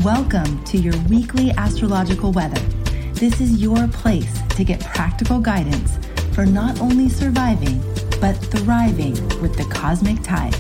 Welcome to your weekly astrological weather. This is your place to get practical guidance for not only surviving, but thriving with the cosmic tides.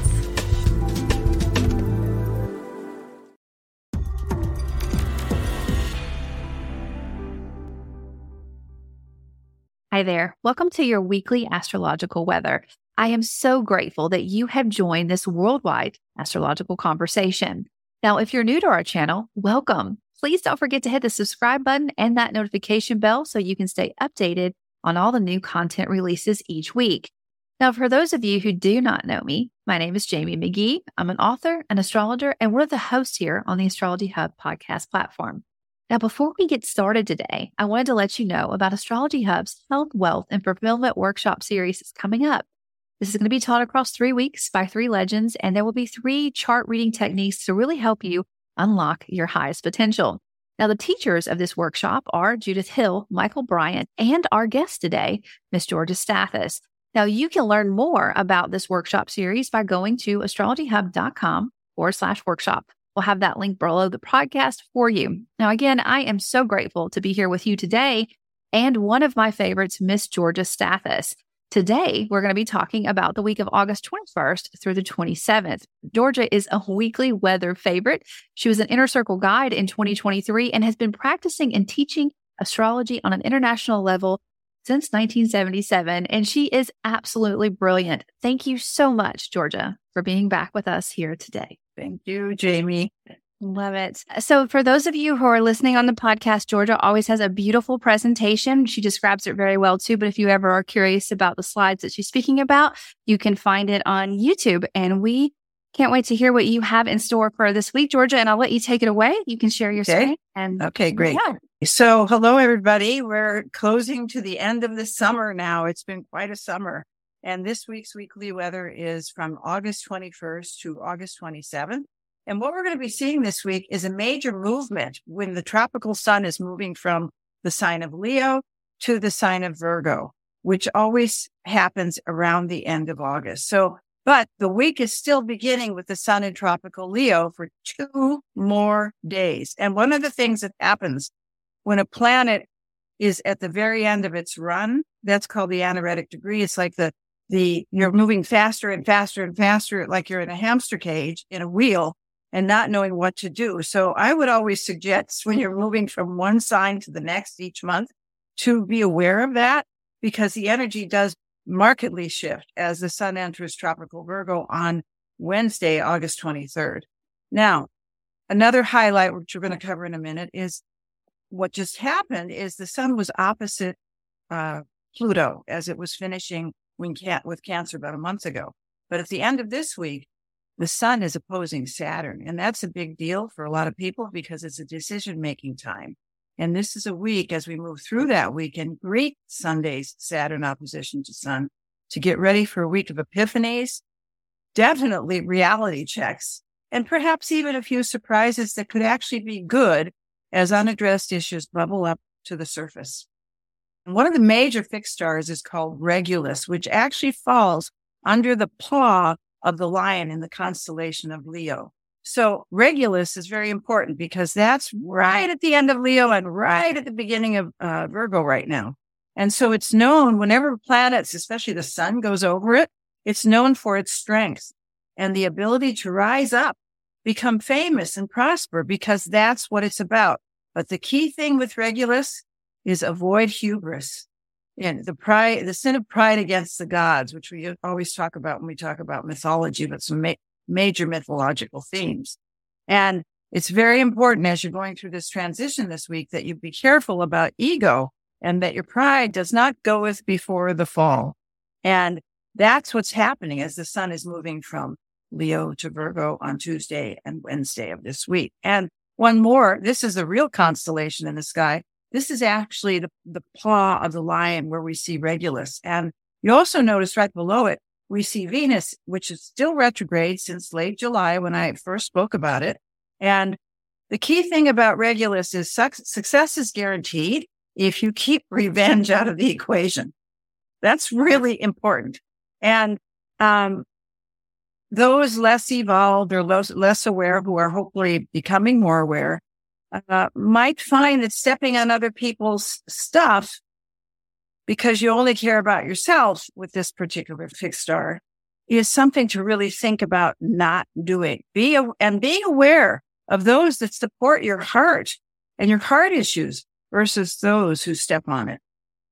Hi there. Welcome to your weekly astrological weather. I am so grateful that you have joined this worldwide astrological conversation. Now, if you're new to our channel, welcome. Please don't forget to hit the subscribe button and that notification bell so you can stay updated on all the new content releases each week. Now, for those of you who do not know me, my name is Jamie McGee. I'm an author, an astrologer, and one of the hosts here on the Astrology Hub podcast platform. Now, before we get started today, I wanted to let you know about Astrology Hub's Health, Wealth, and Fulfillment Workshop series that's coming up. This is going to be taught across 3 weeks by 3 legends, and there will be 3 chart reading techniques to really help you unlock your highest potential. Now, the teachers of this workshop are Judith Hill, Michael Bryant, and our guest today, Miss Georgia Stathis. Now, you can learn more about this workshop series by going to astrologyhub.com/workshop. We'll have that link below the podcast for you. Now, again, I am so grateful to be here with you today, and one of my favorites, Miss Georgia Stathis. Today, we're going to be talking about the week of August 21st through the 27th. Georgia is a weekly weather favorite. She was an Inner Circle guide in 2023 and has been practicing and teaching astrology on an international level since 1977, and she is absolutely brilliant. Thank you so much, Georgia, for being back with us here today. Thank you, Jamie. Love it. So for those of you who are listening on the podcast, Georgia always has a beautiful presentation. She describes it very well too, but if you ever are curious about the slides that she's speaking about, you can find it on YouTube. And we can't wait to hear what you have in store for this week, Georgia, and I'll let you take it away. You can share your screen. Okay, great. Yeah. So hello, everybody. We're closing to the end of the summer now. It's been quite a summer. And this week's weekly weather is from August 21st to August 27th. And what we're going to be seeing this week is a major movement when the tropical sun is moving from the sign of Leo to the sign of Virgo, which always happens around the end of August. But the week is still beginning with the sun in tropical Leo for 2 more days. And one of the things that happens when a planet is at the very end of its run, that's called the anaretic degree. It's like you're moving faster and faster and faster, like you're in a hamster cage in a wheel, and not knowing what to do. So I would always suggest when you're moving from one sign to the next each month to be aware of that, because the energy does markedly shift as the sun enters tropical Virgo on Wednesday, August 23rd. Now, another highlight, which we're going to cover in a minute, is what just happened is the sun was opposite Pluto as it was finishing with Cancer about a month ago. But at the end of this week, the sun is opposing Saturn, and that's a big deal for a lot of people because it's a decision-making time. And this is a week, as we move through that week and greet Sunday's Saturn opposition to Sun, to get ready for a week of epiphanies, definitely reality checks, and perhaps even a few surprises that could actually be good as unaddressed issues bubble up to the surface. And one of the major fixed stars is called Regulus, which actually falls under the paw of the lion in the constellation of Leo. So Regulus is very important because that's right at the end of Leo and right at the beginning of Virgo right now. And so it's known whenever planets, especially the sun, goes over it, it's known for its strength and the ability to rise up, become famous and prosper, because that's what it's about. But the key thing with Regulus is avoid hubris. And the sin of pride against the gods, which we always talk about when we talk about mythology, but some major mythological themes. And it's very important as you're going through this transition this week that you be careful about ego and that your pride does not goeth before the fall. And that's what's happening as the sun is moving from Leo to Virgo on Tuesday and Wednesday of this week. And one more, this is a real constellation in the sky. This is actually the paw of the lion where we see Regulus. And you also notice right below it, we see Venus, which is still retrograde since late July when I first spoke about it. And the key thing about Regulus is success is guaranteed if you keep revenge out of the equation. That's really important. And those less evolved or less aware, who are hopefully becoming more aware, might find that stepping on other people's stuff because you only care about yourself with this particular fixed star is something to really think about not doing. Being aware of those that support your heart and your heart issues versus those who step on it.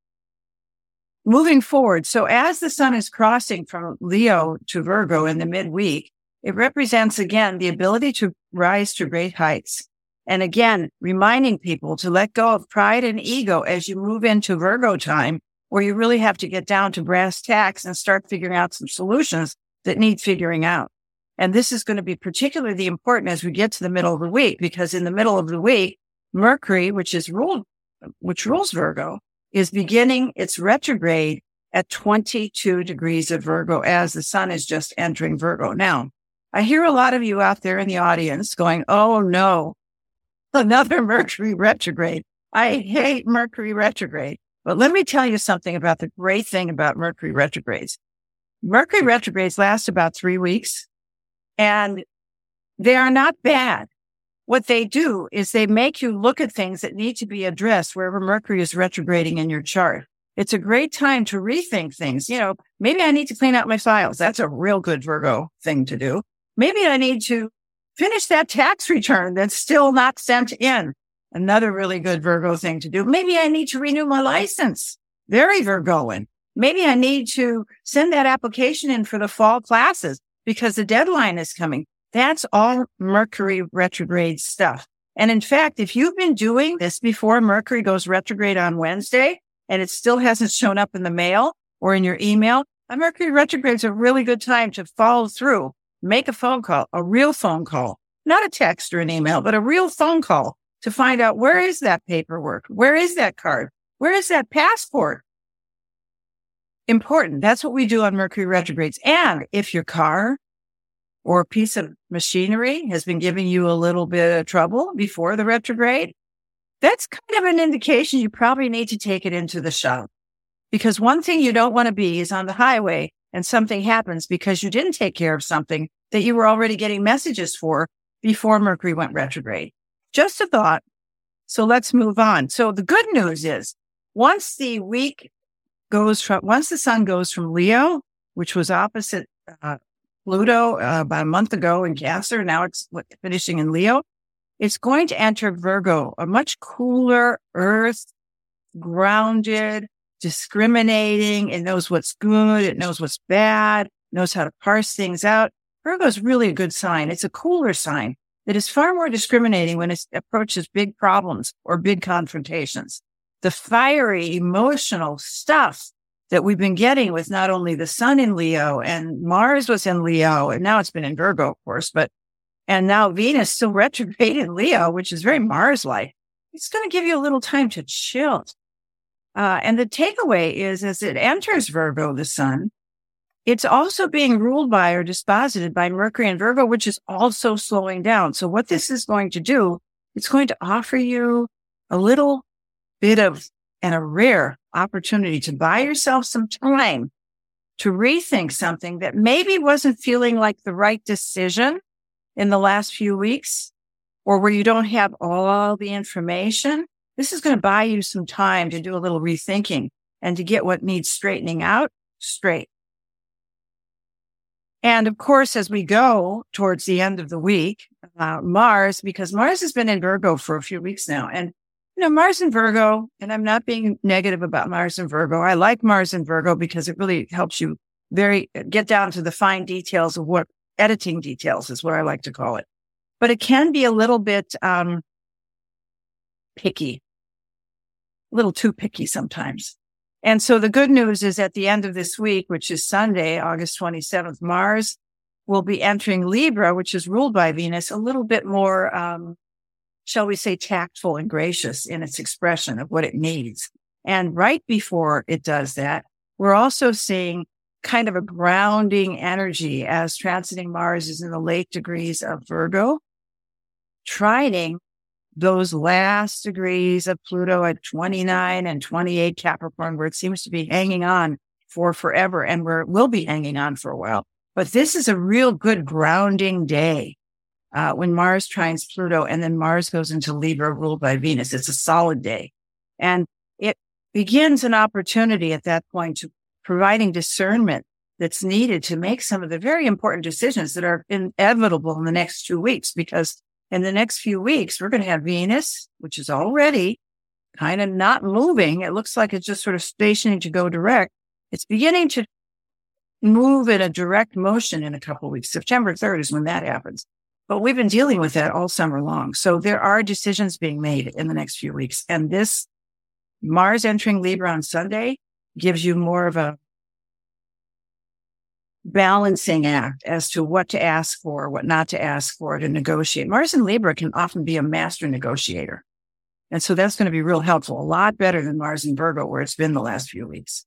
Moving forward, so as the sun is crossing from Leo to Virgo in the midweek, it represents, again, the ability to rise to great heights. And again, reminding people to let go of pride and ego as you move into Virgo time, where you really have to get down to brass tacks and start figuring out some solutions that need figuring out. And this is going to be particularly important as we get to the middle of the week, because in the middle of the week, Mercury, which rules Virgo, is beginning its retrograde at 22 degrees of Virgo as the sun is just entering Virgo. Now, I hear a lot of you out there in the audience going, oh no, another Mercury retrograde. I hate Mercury retrograde. But let me tell you something about the great thing about Mercury retrogrades. Mercury retrogrades last about 3 weeks, and they are not bad. What they do is they make you look at things that need to be addressed wherever Mercury is retrograding in your chart. It's a great time to rethink things. Maybe I need to clean out my files. That's a real good Virgo thing to do. Maybe I need to finish that tax return that's still not sent in. Another really good Virgo thing to do. Maybe I need to renew my license. Very Virgoan. Maybe I need to send that application in for the fall classes because the deadline is coming. That's all Mercury retrograde stuff. And in fact, if you've been doing this before Mercury goes retrograde on Wednesday and it still hasn't shown up in the mail or in your email, a Mercury retrograde is a really good time to follow through, make a phone call, a real phone call, not a text or an email, but a real phone call to find out where is that paperwork? Where is that card? Where is that passport? Important. That's what we do on Mercury retrogrades. And if your car or a piece of machinery has been giving you a little bit of trouble before the retrograde, that's kind of an indication you probably need to take it into the shop. Because one thing you don't want to be is on the highway and something happens because you didn't take care of something that you were already getting messages for before Mercury went retrograde. Just a thought. So let's move on. So the good news is once the sun goes from Leo, which was opposite Pluto about a month ago in Cancer, now it's finishing in Leo, it's going to enter Virgo, a much cooler earth, grounded, discriminating. It knows what's good. It knows what's bad, knows how to parse things out. Virgo is really a good sign. It's a cooler sign that is far more discriminating when it approaches big problems or big confrontations. The fiery, emotional stuff that we've been getting with not only the sun in Leo and Mars was in Leo, and now it's been in Virgo, of course, and now Venus still retrograde in Leo, which is very Mars-like. It's going to give you a little time to chill. And the takeaway is as it enters Virgo, the sun, it's also being ruled by or disposited by Mercury and Virgo, which is also slowing down. So what this is going to do, it's going to offer you a little bit of and a rare opportunity to buy yourself some time to rethink something that maybe wasn't feeling like the right decision in the last few weeks, or where you don't have all the information. This is going to buy you some time to do a little rethinking and to get what needs straightening out straight. And of course, as we go towards the end of the week, Mars, because Mars has been in Virgo for a few weeks now. And, Mars in Virgo, and I'm not being negative about Mars in Virgo. I like Mars in Virgo because it really helps you get down to the fine details of what editing details is what I like to call it. But it can be a little bit picky, a little too picky sometimes. And so the good news is at the end of this week, which is Sunday, August 27th, Mars will be entering Libra, which is ruled by Venus, a little bit more, shall we say, tactful and gracious in its expression of what it needs. And right before it does that, we're also seeing kind of a grounding energy as transiting Mars is in the late degrees of Virgo, trining those last degrees of Pluto at 29 and 28 Capricorn, where it seems to be hanging on for forever and where it will be hanging on for a while. But this is a real good grounding day. when Mars trines Pluto, and then Mars goes into Libra ruled by Venus. It's a solid day. And it begins an opportunity at that point to providing discernment that's needed to make some of the very important decisions that are inevitable in the next 2 weeks, because in the next few weeks, we're going to have Venus, which is already kind of not moving. It looks like it's just sort of stationing to go direct. It's beginning to move in a direct motion in a couple of weeks. September 3rd is when that happens. But we've been dealing with that all summer long. So there are decisions being made in the next few weeks. And this Mars entering Libra on Sunday gives you more of a balancing act as to what to ask for, what not to ask for, to negotiate. Mars in Libra can often be a master negotiator. And so that's going to be real helpful, a lot better than Mars in Virgo, where it's been the last few weeks.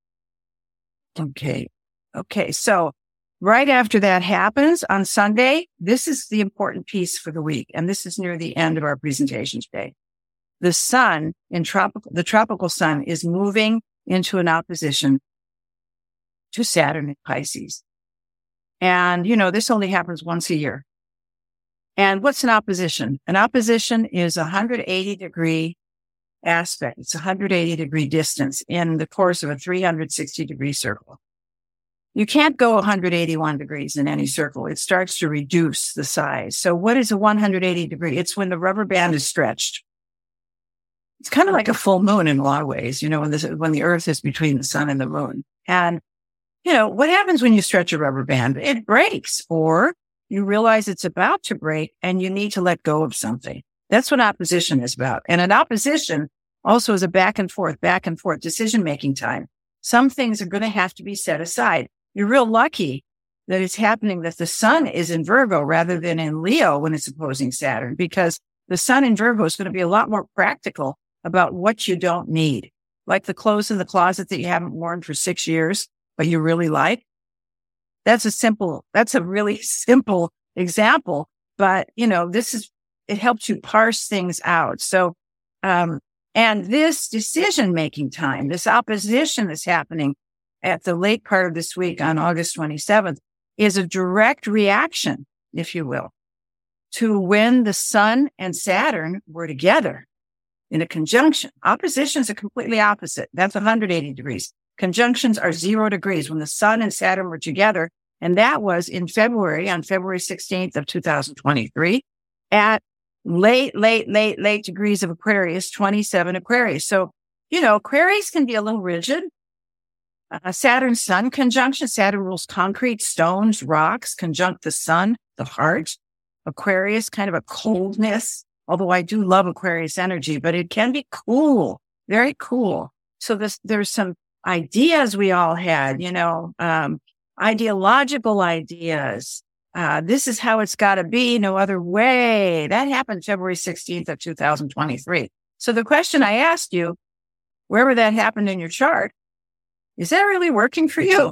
Okay. So right after that happens on Sunday, this is the important piece for the week. And this is near the end of our presentation today. The sun the tropical sun is moving into an opposition to Saturn in Pisces. And, this only happens once a year. And what's an opposition? An opposition is a 180-degree aspect. It's a 180-degree distance in the course of a 360-degree circle. You can't go 181 degrees in any circle. It starts to reduce the size. So what is a 180 degree? It's when the rubber band is stretched. It's kind of like a full moon in a lot of ways, when the earth is between the sun and the moon. And, what happens when you stretch a rubber band? It breaks, or you realize it's about to break and you need to let go of something. That's what opposition is about. And an opposition also is a back and forth decision-making time. Some things are going to have to be set aside. You're real lucky that it's happening that the sun is in Virgo rather than in Leo when it's opposing Saturn, because the sun in Virgo is going to be a lot more practical about what you don't need, like the clothes in the closet that you haven't worn for 6 years, but you really like. That's a really simple example, but it helps you parse things out. So, and this decision-making time, this opposition that's happening at the late part of this week on August 27th is a direct reaction, if you will, to when the sun and Saturn were together in a conjunction. Oppositions are completely opposite. That's 180 degrees. Conjunctions are 0 degrees when the sun and Saturn were together. And that was on February 16th of 2023 at late degrees of Aquarius, 27 Aquarius. So, Aquarius can be a little rigid. Saturn-Sun conjunction. Saturn rules concrete, stones, rocks, conjunct the sun, the heart. Aquarius, kind of a coldness, although I do love Aquarius energy, but it can be cool, very cool. So there's some ideas we all had, ideological ideas. This is how it's got to be, no other way. That happened February 16th of 2023. So the question I asked you, wherever that happened in your chart, is that really working for you?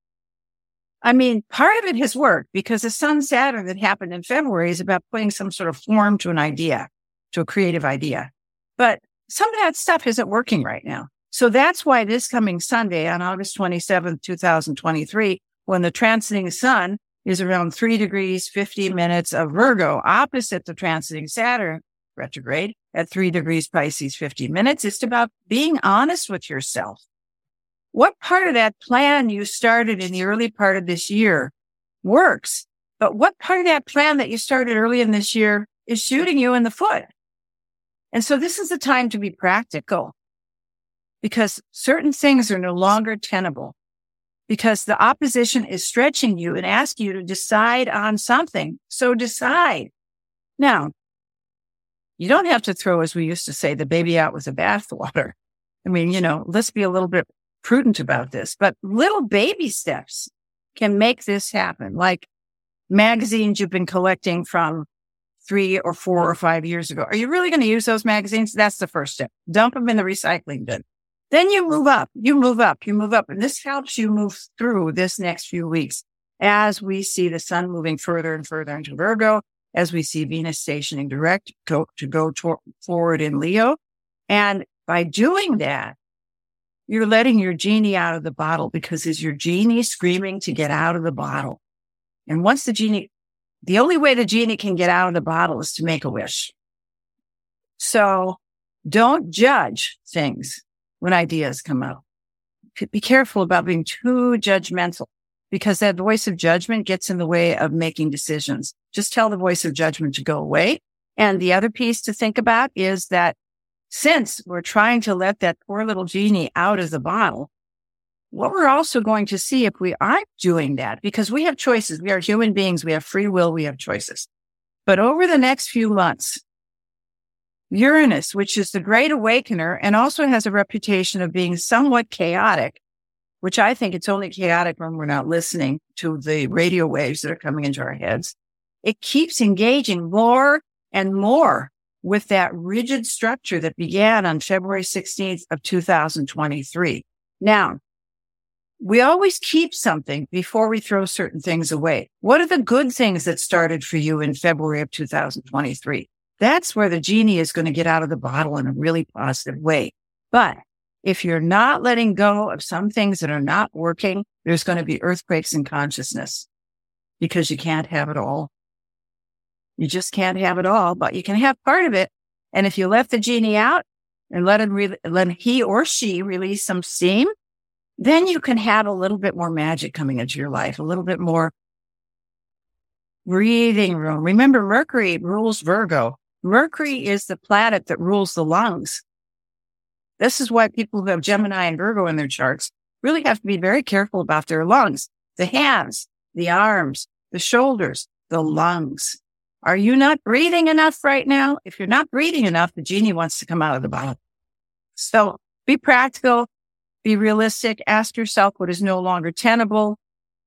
I mean, part of it has worked because the Sun-Saturn that happened in February is about putting some sort of form to an idea, to a creative idea. But some of that stuff isn't working right now. So that's why this coming Sunday on August 27th, 2023, when the transiting sun is around 3 degrees, 50 minutes of Virgo, opposite the transiting Saturn retrograde at 3 degrees Pisces, 50 minutes, it's about being honest with yourself. What part of that plan you started in the early part of this year works, but what part of that plan that you started early in this year is shooting you in the foot? And so this is the time to be practical, because certain things are no longer tenable, because the opposition is stretching you and asking you to decide on something. So decide. Now, you don't have to throw, as we used to say, the baby out with the bathwater. I mean, let's be a little bit prudent about this, but little baby steps can make this happen. Like magazines you've been collecting from 3 or 4 or 5 years ago. Are you really going to use those magazines? That's the first step. Dump them in the recycling bin. Then you move up. And this helps you move through this next few weeks as we see the sun moving further and further into Virgo, as we see Venus stationing direct to go forward in Leo. And by doing that, you're letting your genie out of the bottle, because is your genie screaming to get out of the bottle. And once the genie The only way the genie can get out of the bottle is to make a wish. So don't judge things when ideas come up. Be careful about being too judgmental, because that voice of judgment gets in the way of making decisions. Just tell the voice of judgment to go away. And the other piece to think about is that since we're trying to let that poor little genie out of the bottle, what we're also going to see if we aren't doing that, because we have choices. We are human beings. We have free will. We have choices. But over the next few months, Uranus, which is the great awakener and also has a reputation of being somewhat chaotic, which I think it's only chaotic when we're not listening to the radio waves that are coming into our heads. It keeps engaging more and more with that rigid structure that began on February 16th of 2023. Now, we always keep something before we throw certain things away. What are the good things that started for you in February of 2023? That's where the genie is going to get out of the bottle in a really positive way. But if you're not letting go of some things that are not working, there's going to be earthquakes in consciousness, because you can't have it all. You just can't have it all, but you can have part of it. And if you let the genie out and let he or she release some steam, then you can have a little bit more magic coming into your life, a little bit more breathing room. Remember, Mercury rules Virgo. Mercury is the planet that rules the lungs. This is why people who have Gemini and Virgo in their charts really have to be very careful about their lungs, the hands, the arms, the shoulders, the lungs. Are you not breathing enough right now? If you're not breathing enough, the genie wants to come out of the bottle. So be practical, be realistic, ask yourself what is no longer tenable.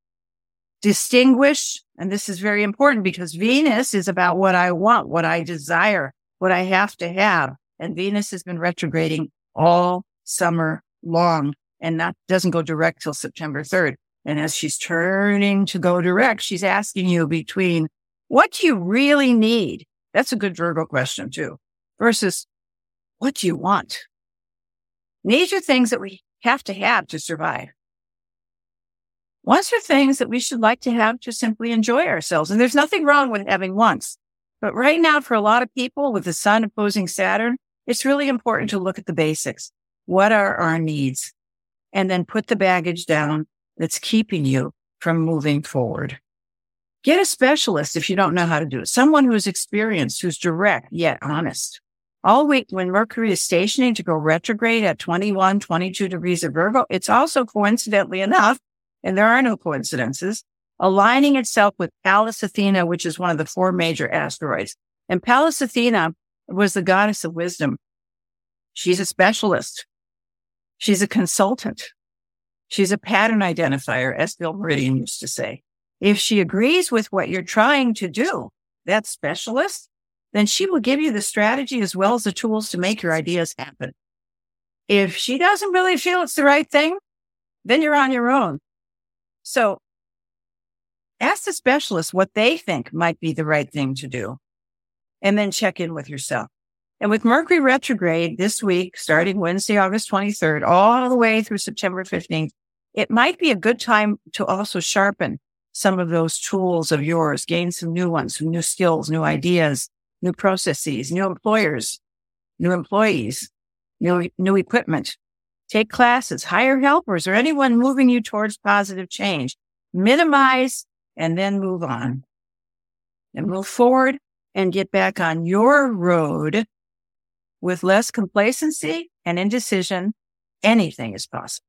Distinguish, and this is very important because Venus is about what I want, what I desire, what I have to have. And Venus has been retrograding all summer long and doesn't go direct till September 3rd. And as she's turning to go direct, she's asking you between what do you really need? That's a good Virgo question too. Versus what do you want? These are things that we have to survive. Wants are things that we should like to have to simply enjoy ourselves. And there's nothing wrong with having wants. But right now, for a lot of people with the sun opposing Saturn, it's really important to look at the basics. What are our needs? And then put the baggage down that's keeping you from moving forward. Get a specialist if you don't know how to do it. Someone who's experienced, who's direct, yet honest. All week when Mercury is stationing to go retrograde at 21, 22 degrees of Virgo, it's also coincidentally enough, and there are no coincidences, aligning itself with Pallas Athena, which is one of the 4 major asteroids. And Pallas Athena was the goddess of wisdom. She's a specialist. She's a consultant. She's a pattern identifier, as Bill Meridian used to say. If she agrees with what you're trying to do, that specialist, then she will give you the strategy as well as the tools to make your ideas happen. If she doesn't really feel it's the right thing, then you're on your own. So ask the specialist what they think might be the right thing to do, and then check in with yourself. And with Mercury retrograde this week, starting Wednesday, August 23rd, all the way through September 15th, it might be a good time to also sharpen some of those tools of yours, gain some new ones, some new skills, new ideas, new processes, new employers, new employees, new equipment. Take classes, hire helpers, or anyone moving you towards positive change. Minimize and then move on. And move forward and get back on your road with less complacency and indecision. Anything is possible.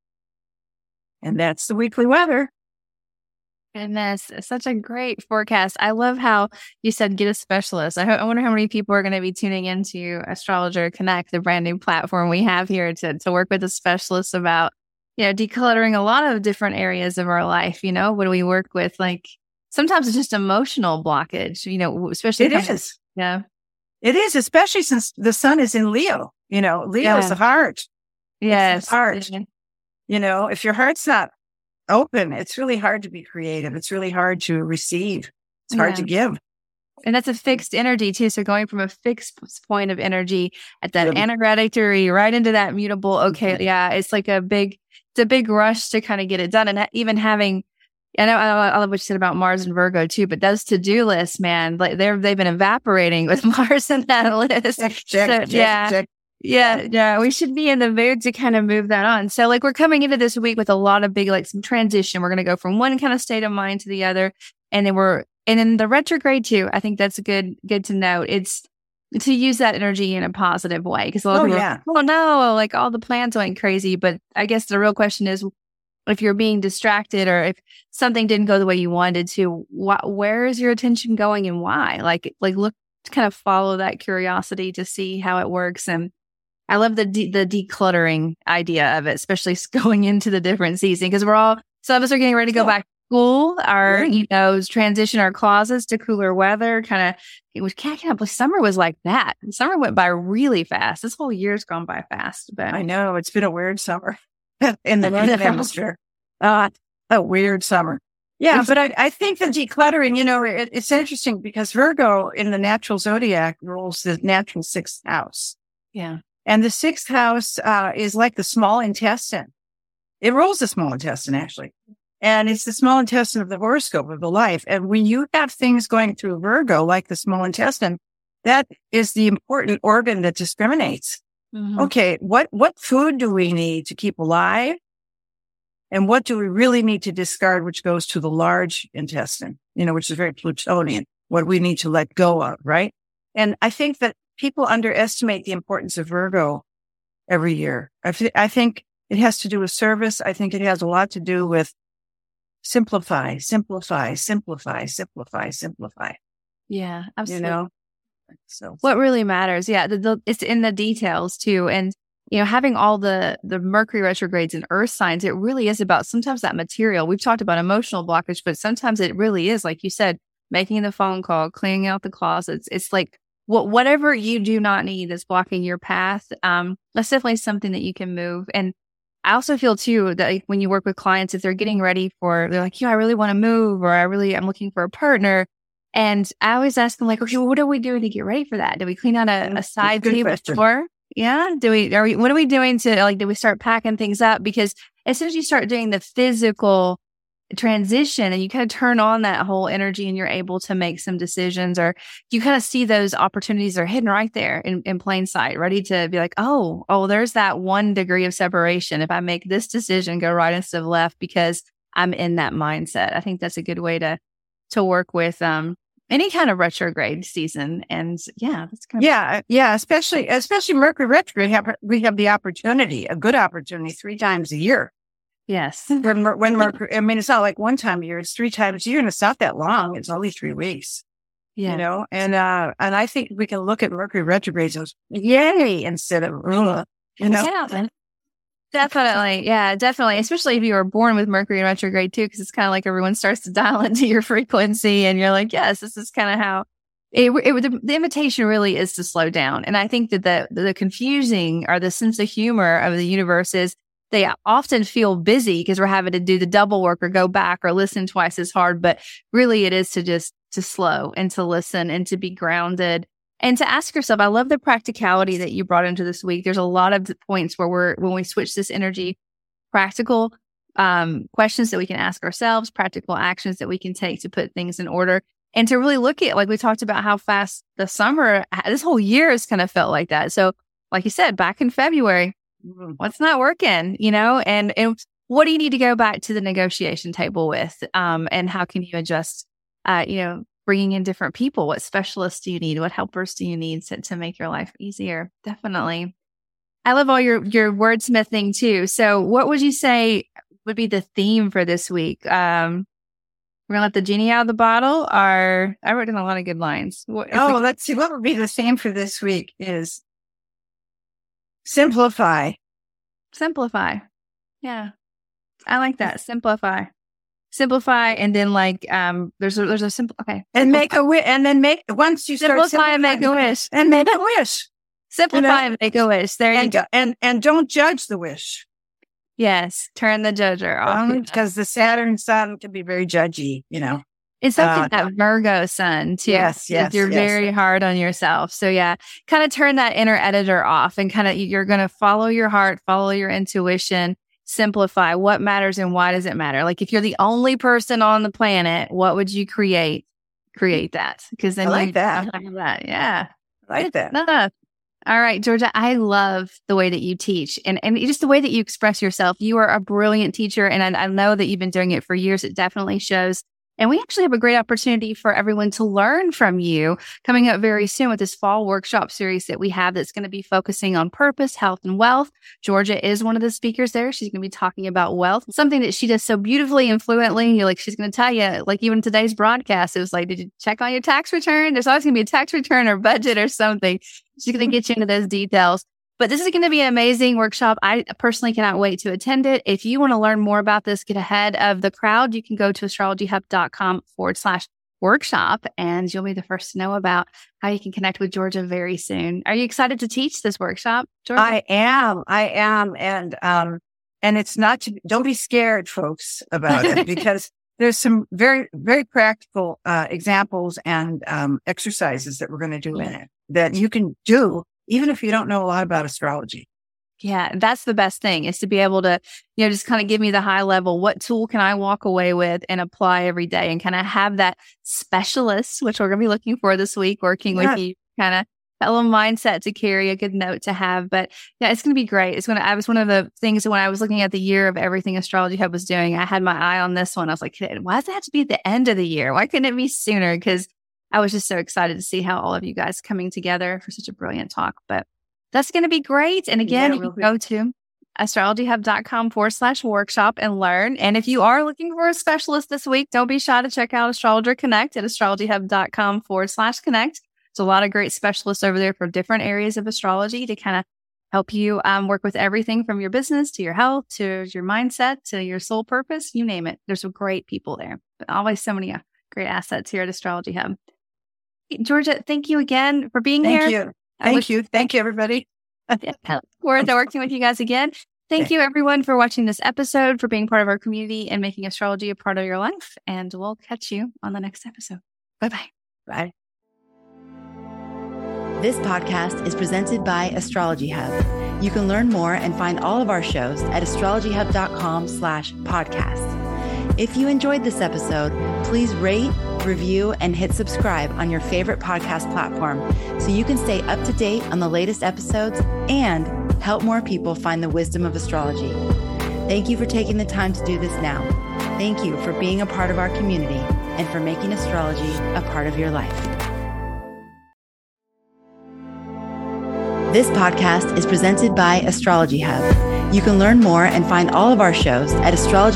And that's the weekly weather. Goodness, such a great forecast. I love how you said get a specialist. I wonder how many people are going to be tuning into Astrologer Connect, the brand new platform we have here to work with a specialist about, decluttering a lot of different areas of our life. When we work with, like, sometimes it's just emotional blockage, especially. It is. Yeah. It is, especially since the sun is in Leo. Leo is the heart. Yes. It's the heart. Yeah. If your heart's not open, it's really hard to be creative. It's really hard to receive. It's hard to give. And that's a fixed energy too. So going from a fixed point of energy at that anagratic degree right into that mutable. Okay. Yeah. It's like it's a big rush to kind of get it done. And even having I love what you said about Mars and Virgo too, but those to-do lists, man, like they've been evaporating with Mars and that list. Check. Yeah. We should be in the mood to kind of move that on. So like we're coming into this week with a lot of big, like some transition. We're going to go from one kind of state of mind to the other. And in the retrograde too, I think that's good to note. It's to use that energy in a positive way. Because a lot of people are, oh no, like all the plans went crazy. But I guess the real question is, if you're being distracted or if something didn't go the way you wanted to, where is your attention going and why? Like look to kind of follow that curiosity to see how it works. And I love the decluttering idea of it, especially going into the different season, because some of us are getting ready to go back to school, transition our closets to cooler weather. Can't believe summer was like that. Summer went by really fast. This whole year's gone by fast. But I know it's been a weird summer. In the Northern Hemisphere. A weird summer. Yeah, but I think the decluttering, it's interesting because Virgo in the natural zodiac rules the natural sixth house. Yeah. And the sixth house is like the small intestine. It rules the small intestine, actually. And it's the small intestine of the horoscope of the life. And when you have things going through Virgo, like the small intestine, that is the important organ that discriminates. Mm-hmm. Okay, what food do we need to keep alive? And what do we really need to discard, which goes to the large intestine, which is very Plutonian, what we need to let go of, right? And I think that people underestimate the importance of Virgo every year. I think it has to do with service. I think it has a lot to do with simplify. Yeah, absolutely. So what really matters, it's in the details too. And having all the Mercury retrogrades and Earth signs, it really is about sometimes that material. We've talked about emotional blockage, but sometimes it really is, like you said, making the phone call, cleaning out the closets. It's like whatever you do not need that's blocking your path. That's definitely something that you can move. And I also feel too that when you work with clients, if they're getting ready they're like, I really want to move, or I'm looking for a partner. And I always ask them, like, okay, well, what are we doing to get ready for that? Do we clean out a side table floor? Yeah. What are we doing do we start packing things up? Because as soon as you start doing the physical transition and you kind of turn on that whole energy and you're able to make some decisions, or you kind of see those opportunities are hidden right there in plain sight, ready to be like, oh, there's that 1 degree of separation. If I make this decision, go right instead of left, because I'm in that mindset. I think that's a good way to work with any kind of retrograde season. And that's kind of especially Mercury retrograde. We have the opportunity, a good opportunity, 3 times a year. Yes. When Mercury, it's not like 1 time a year; it's 3 times a year, and it's not that long. It's only 3 weeks. Yeah. And I think we can look at Mercury retrogrades as yay instead of Yeah. Definitely. Yeah, definitely. Especially if you were born with Mercury in retrograde too, because it's kind of like everyone starts to dial into your frequency and you're like, yes, this is kind of how the invitation really is to slow down. And I think that the confusing or the sense of humor of the universe is they often feel busy because we're having to do the double work or go back or listen twice as hard. But really it is to slow and to listen and to be grounded. And to ask yourself, I love the practicality that you brought into this week. There's a lot of points where when we switch this energy, practical questions that we can ask ourselves, practical actions that we can take to put things in order, and to really look at, like we talked about how fast the summer, this whole year has kind of felt like that. So like you said, back in February, what's not working, and what do you need to go back to the negotiation table with? And how can you adjust, bringing in different people? What specialists do you need? What helpers do you need to make your life easier? Definitely. I love all your wordsmithing too. So what would you say would be the theme for this week? We're going to let the genie out of the bottle, or I wrote in a lot of good lines. Let's see. What would be the theme for this week is simplify. Simplify. Yeah. I like that. Simplify, and then there's a simple, okay. And make a wish, and then once you start simplify and make a wish. And make a wish. Simplify and make a wish. There you go. And don't judge the wish. Yes. Turn the judger off. Because the Saturn sun can be very judgy, It's something that Virgo sun too. Yes. You're very hard on yourself. So kind of turn that inner editor off and you're going to follow your heart, follow your intuition. simplify what matters and why does it matter? Like if you're the only person on the planet, what would you create? Create that. Because then I like that. Yeah. I like that. No. All right, Georgia, I love the way that you teach and just the way that you express yourself. You are a brilliant teacher, and I know that you've been doing it for years. It definitely shows. And we actually have a great opportunity for everyone to learn from you coming up very soon with this fall workshop series that we have that's going to be focusing on purpose, health, and wealth. Georgia is one of the speakers there. She's going to be talking about wealth, something that she does so beautifully and fluently. You're like, she's going to tell you, like even today's broadcast, it was like, did you check on your tax return? There's always going to be a tax return or budget or something. She's going to get you into those details. But this is going to be an amazing workshop. I personally cannot wait to attend it. If you want to learn more about this, get ahead of the crowd, you can go to astrologyhub.com/workshop, and you'll be the first to know about how you can connect with Georgia very soon. Are you excited to teach this workshop, Georgia? I am. And it's not don't be scared, folks, about it, because there's some very, very practical examples and exercises that we're going to do in it that you can do even if you don't know a lot about astrology. Yeah, that's the best thing, is to be able to, just kind of give me the high level. What tool can I walk away with and apply every day, and kind of have that specialist, which we're going to be looking for this week, working with you, kind of that little mindset to carry, a good note to have. But yeah, it's going to be great. I was one of the things when I was looking at the year of everything Astrology Hub was doing, I had my eye on this one. I was like, why does it have to be at the end of the year? Why couldn't it be sooner? Because I was just so excited to see how all of you guys coming together for such a brilliant talk. But that's going to be great. And again, you can go to astrologyhub.com/workshop and learn. And if you are looking for a specialist this week, don't be shy to check out Astrologer Connect at astrologyhub.com/connect. There's a lot of great specialists over there for different areas of astrology to kind of help you work with everything from your business to your health to your mindset to your soul purpose, you name it. There's some great people there. But always so many great assets here at Astrology Hub. Georgia, thank you again for being here. Thank you, everybody. We're working with you guys again. Thank you, everyone, for watching this episode, for being part of our community and making astrology a part of your life. And we'll catch you on the next episode. Bye-bye. Bye. This podcast is presented by Astrology Hub. You can learn more and find all of our shows at astrologyhub.com/podcast. If you enjoyed this episode, please rate, review, and hit subscribe on your favorite podcast platform so you can stay up to date on the latest episodes and help more people find the wisdom of astrology. Thank you for taking the time to do this now. Thank you for being a part of our community and for making astrology a part of your life. This podcast is presented by Astrology Hub. You can learn more and find all of our shows at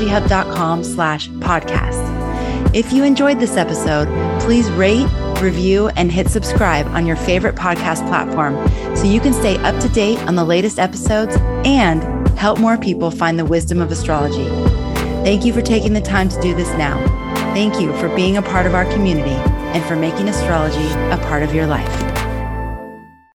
astrologyhub.com/podcast. If you enjoyed this episode, please rate, review, and hit subscribe on your favorite podcast platform so you can stay up to date on the latest episodes and help more people find the wisdom of astrology. Thank you for taking the time to do this now. Thank you for being a part of our community and for making astrology a part of your life.